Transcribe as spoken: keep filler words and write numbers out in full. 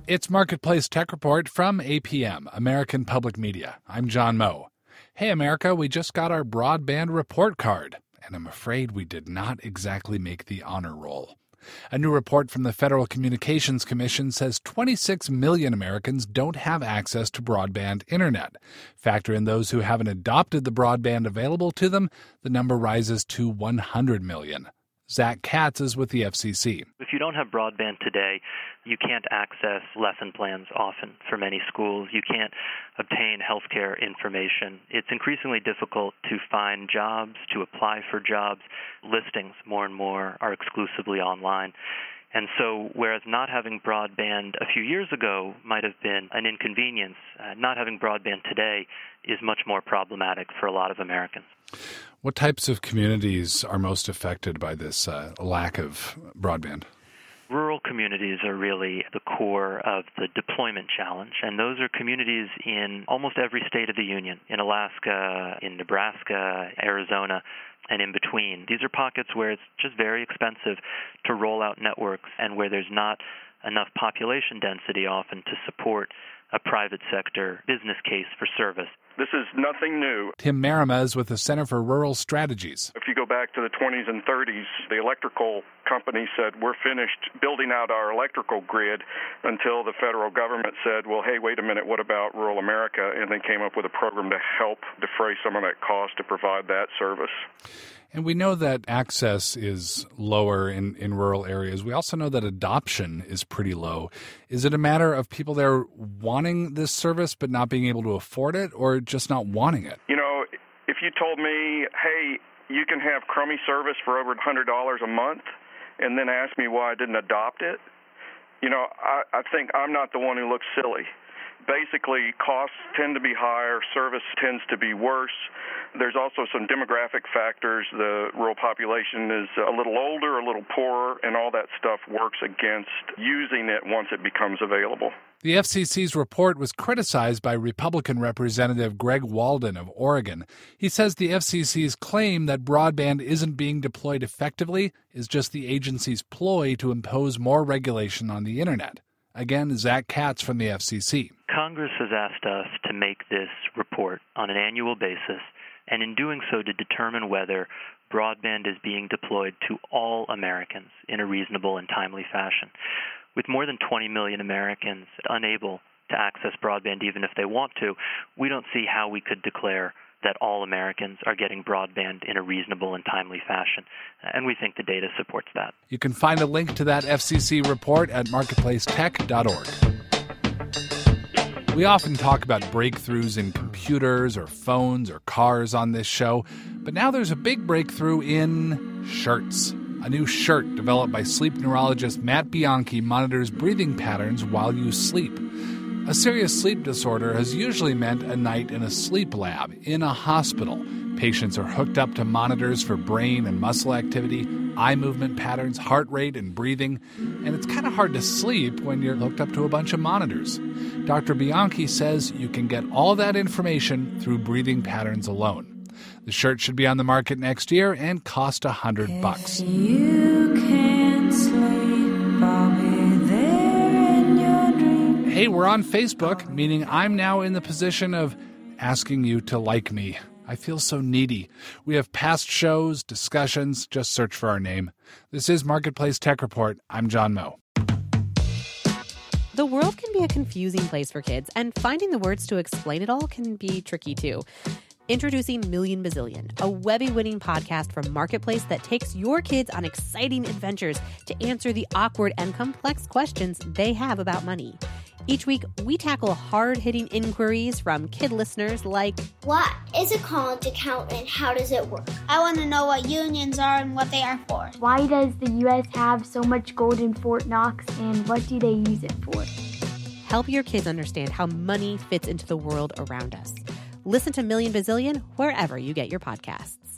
It's Marketplace Tech Report from A P M, American Public Media. I'm John Moe. Hey, America, we just got our broadband report card, and I'm afraid we did not exactly make the honor roll. A new report from the Federal Communications Commission says twenty-six million Americans don't have access to broadband internet. Factor in those who haven't adopted the broadband available to them, the number rises to one hundred million. Zach Katz is with the F C C. If you don't have broadband today, you can't access lesson plans often for many schools. You can't obtain healthcare information. It's increasingly difficult to find jobs, to apply for jobs. Listings more and more are exclusively online. And so whereas not having broadband a few years ago might have been an inconvenience, uh, not having broadband today is much more problematic for a lot of Americans. What types of communities are most affected by this uh, lack of broadband? Rural communities are really the core of the deployment challenge, and those are communities in almost every state of the union, in Alaska, in Nebraska, Arizona, and in between. These are pockets where it's just very expensive to roll out networks and where there's not enough population density often to support a private sector business case for service. This is nothing new. Tim Marima is with the Center for Rural Strategies. If you go back to the twenties and thirties, the electrical company said, we're finished building out our electrical grid, until the federal government said, well, hey, wait a minute, what about rural America? And they came up with a program to help defray some of that cost to provide that service. And we know that access is lower in, in rural areas. We also know that adoption is pretty low. Is it a matter of people there wanting this service but not being able to afford it, or just not wanting it? You know, if you told me, hey, you can have crummy service for over one hundred dollars a month, and then ask me why I didn't adopt it, you know, I, I think I'm not the one who looks silly. Basically, costs tend to be higher, service tends to be worse. There's also some demographic factors. The rural population is a little older, a little poorer, and all that stuff works against using it once it becomes available. The F C C's report was criticized by Republican Representative Greg Walden of Oregon. He says the F C C's claim that broadband isn't being deployed effectively is just the agency's ploy to impose more regulation on the internet. Again, Zach Katz from the F C C. Congress has asked us to make this report on an annual basis, and in doing so to determine whether broadband is being deployed to all Americans in a reasonable and timely fashion. With more than twenty million Americans unable to access broadband even if they want to, we don't see how we could declare that all Americans are getting broadband in a reasonable and timely fashion. And we think the data supports that. You can find a link to that F C C report at marketplace tech dot org. We often talk about breakthroughs in computers or phones or cars on this show, but now there's a big breakthrough in shirts. A new shirt developed by sleep neurologist Matt Bianchi monitors breathing patterns while you sleep. A serious sleep disorder has usually meant a night in a sleep lab, in a hospital. Patients are hooked up to monitors for brain and muscle activity, eye movement patterns, heart rate, and breathing. And it's kind of hard to sleep when you're hooked up to a bunch of monitors. Doctor Bianchi says you can get all that information through breathing patterns alone. The shirt should be on the market next year and cost a hundred bucks. You can sleep, I'll be there in your dream. Hey, we're on Facebook, meaning I'm now in the position of asking you to like me. I feel so needy. We have past shows, discussions. Just search for our name. This is Marketplace Tech Report. I'm John Moe. The world can be a confusing place for kids, and finding the words to explain it all can be tricky too. Introducing Million Bazillion, a Webby-winning podcast from Marketplace that takes your kids on exciting adventures to answer the awkward and complex questions they have about money. Each week, we tackle hard-hitting inquiries from kid listeners like, what is a college account and how does it work? I want to know what unions are and what they are for. Why does the U S have so much gold in Fort Knox, and what do they use it for? Help your kids understand how money fits into the world around us. Listen to Million Bazillion wherever you get your podcasts.